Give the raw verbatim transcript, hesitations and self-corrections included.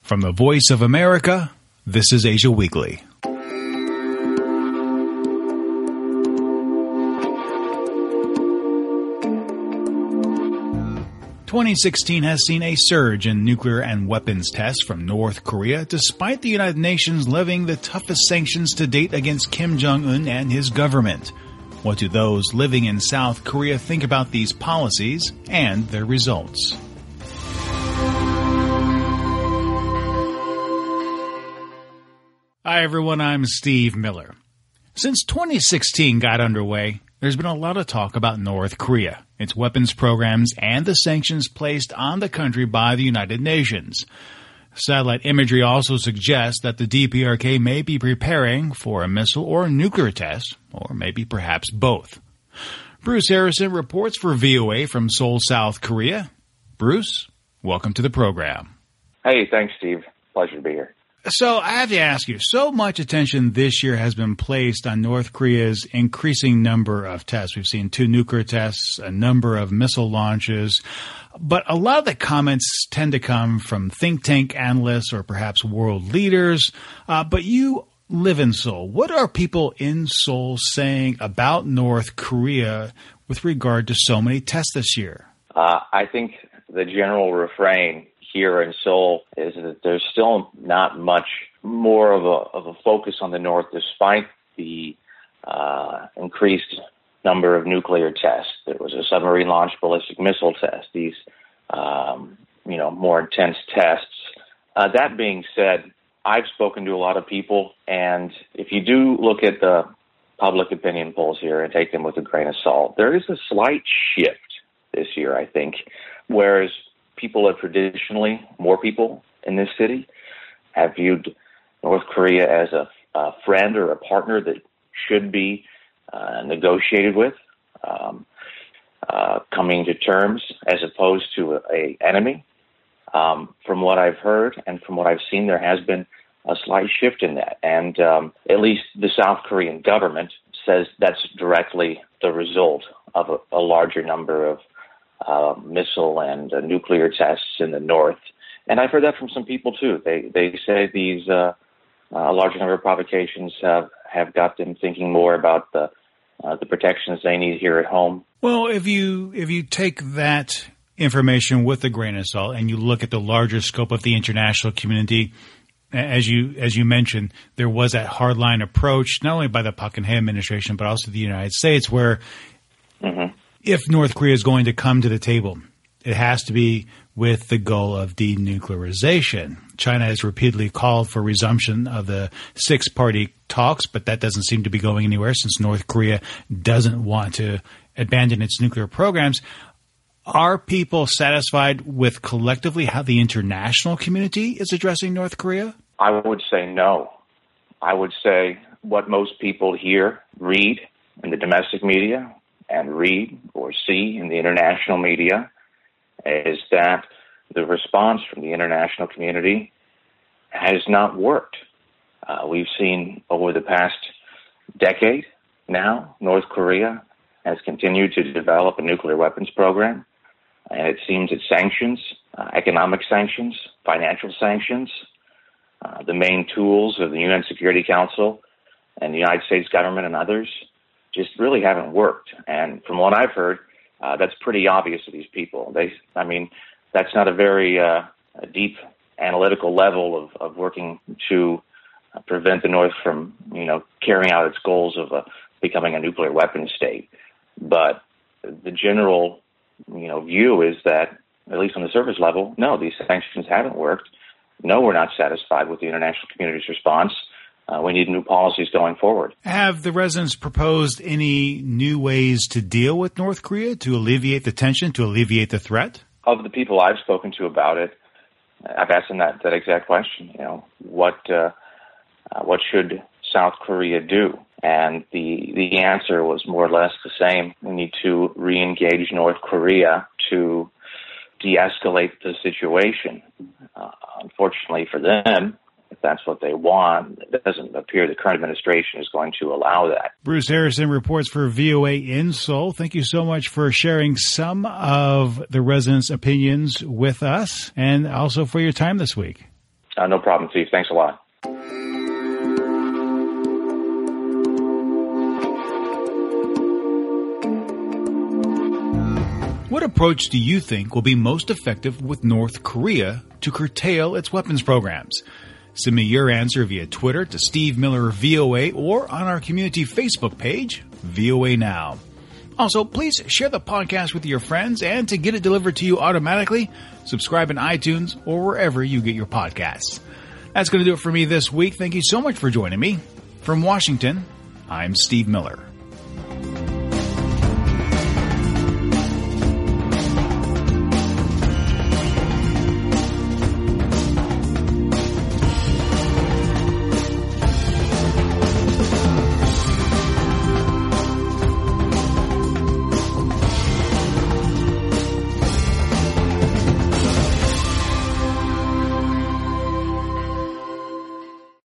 From the Voice of America, this is Asia Weekly. twenty sixteen has seen a surge in nuclear and weapons tests from North Korea, despite the United Nations levying the toughest sanctions to date against Kim Jong-un and his government. What do those living in South Korea think about these policies and their results? Hi everyone, I'm Steve Miller. Since twenty sixteen got underway, there's been a lot of talk about North Korea, its weapons programs, and the sanctions placed on the country by the United Nations. Satellite imagery also suggests that the D P R K may be preparing for a missile or nuclear test, or maybe perhaps both. Bruce Harrison reports for V O A from Seoul, South Korea. Bruce, welcome to the program. Hey, thanks, Steve. Pleasure to be here. So I have to ask you, so much attention this year has been placed on North Korea's increasing number of tests. We've seen two nuclear tests, a number of missile launches, but a lot of the comments tend to come from think tank analysts or perhaps world leaders. Uh, but you live in Seoul. What are people in Seoul saying about North Korea with regard to so many tests this year? Uh, I think the general refrain here in Seoul is that there's still not much more of a of a focus on the North, despite the uh, increased number of nuclear tests. There was a submarine-launched ballistic missile test. These, um, you know, more intense tests. Uh, that being said, I've spoken to a lot of people, and if you do look at the public opinion polls here and take them with a grain of salt, there is a slight shift this year, I think, whereas people have traditionally, more people in this city, have viewed North Korea as a, a friend or a partner that should be uh, negotiated with, um, uh, coming to terms, as opposed to a, a enemy. Um, from what I've heard and from what I've seen, there has been a slight shift in that. And um, at least the South Korean government says that's directly the result of a, a larger number of Uh, missile and uh, nuclear tests in the north. And I've heard that from some people, too. They they say these uh, uh, a larger number of provocations have, have got them thinking more about the uh, the protections they need here at home. Well, if you if you take that information with a grain of salt and you look at the larger scope of the international community, as you as you mentioned, there was that hardline approach, not only by the Park Geun-hye administration, but also the United States, where mm-hmm. if North Korea is going to come to the table, it has to be with the goal of denuclearization. China has repeatedly called for resumption of the six-party talks, but that doesn't seem to be going anywhere since North Korea doesn't want to abandon its nuclear programs. Are people satisfied with collectively how the international community is addressing North Korea? I would say no. I would say what most people hear, read in the domestic media, and read or see in the international media is that the response from the international community has not worked. Uh, we've seen over the past decade now, North Korea has continued to develop a nuclear weapons program, and it seems that sanctions, uh, economic sanctions, financial sanctions, uh, the main tools of the U N Security Council and the United States government and others just really haven't worked. And from what I've heard, uh, that's pretty obvious to these people. They, I mean, that's not a very uh, a deep analytical level of, of working to uh, prevent the North from, you know, carrying out its goals of uh, becoming a nuclear weapons state. But the general, you know, view is that, at least on the surface level, no, these sanctions haven't worked. No, we're not satisfied with the international community's response. Uh, we need new policies going forward. Have the residents proposed any new ways to deal with North Korea, to alleviate the tension, to alleviate the threat? Of the people I've spoken to about it, I've asked them that, that exact question. You know, what uh, uh, what should South Korea do? And the the answer was more or less the same. We need to re-engage North Korea to de-escalate the situation. Uh, unfortunately for them, if that's what they want, it doesn't appear the current administration is going to allow that. Bruce Harrison reports for V O A in Seoul. Thank you so much for sharing some of the residents' opinions with us and also for your time this week. Uh, no problem, Steve. Thanks a lot. What approach do you think will be most effective with North Korea to curtail its weapons programs? Send me your answer via Twitter to Steve Miller V O A or on our community Facebook page, V O A Now. Also, please share the podcast with your friends, and to get it delivered to you automatically, subscribe in iTunes or wherever you get your podcasts. That's going to do it for me this week. Thank you so much for joining me. From Washington, I'm Steve Miller.